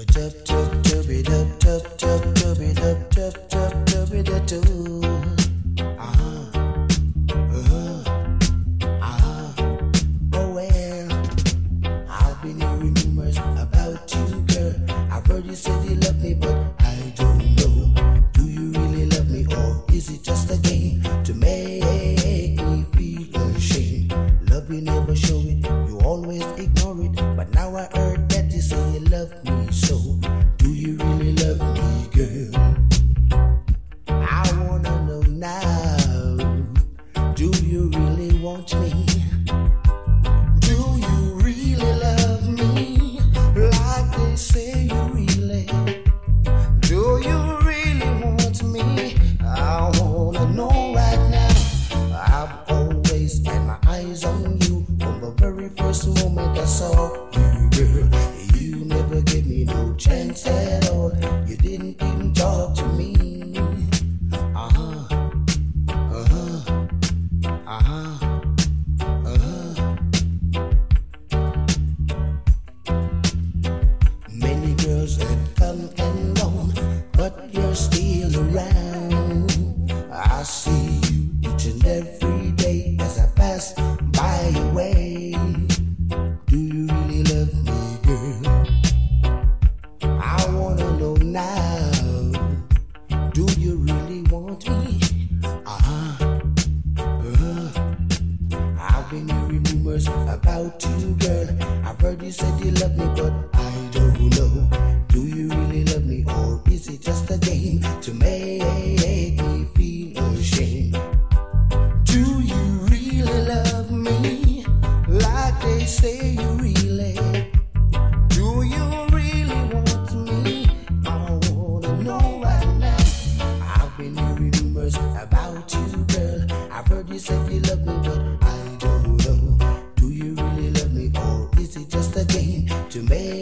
Oh well, I've been hearing rumors about you, girl. I've heard you said you love me, but I don't know. Do you really love me, or is it just a game to make me feel ashamed? Love you never show it, you always ignore it. But now I heard that you say you love me, so do you really love me, girl? I wanna know now. Do you really want me? Do you really love me like they say you really? Do you really want me? I wanna know right now. I've always had my eyes on you from the very first moment I saw you, girl. You never gave me no chance at all. You didn't even talk to me. Many girls had come and gone, but you're still around. I see you each and every day as I pass by your way. Do you really love me, girl? I wanna know now. Do you really want me? I've been hearing rumors about you, girl. I've heard you said you love me, but I don't know. Do you really love me, or is it just a game to make me feel ashamed? Do you really love me like they say you really? Do you really want me? I wanna know right now. I've been hearing rumors about you, girl. I've heard you say you love me, but I don't know. Do you really love me, or is it just a game to make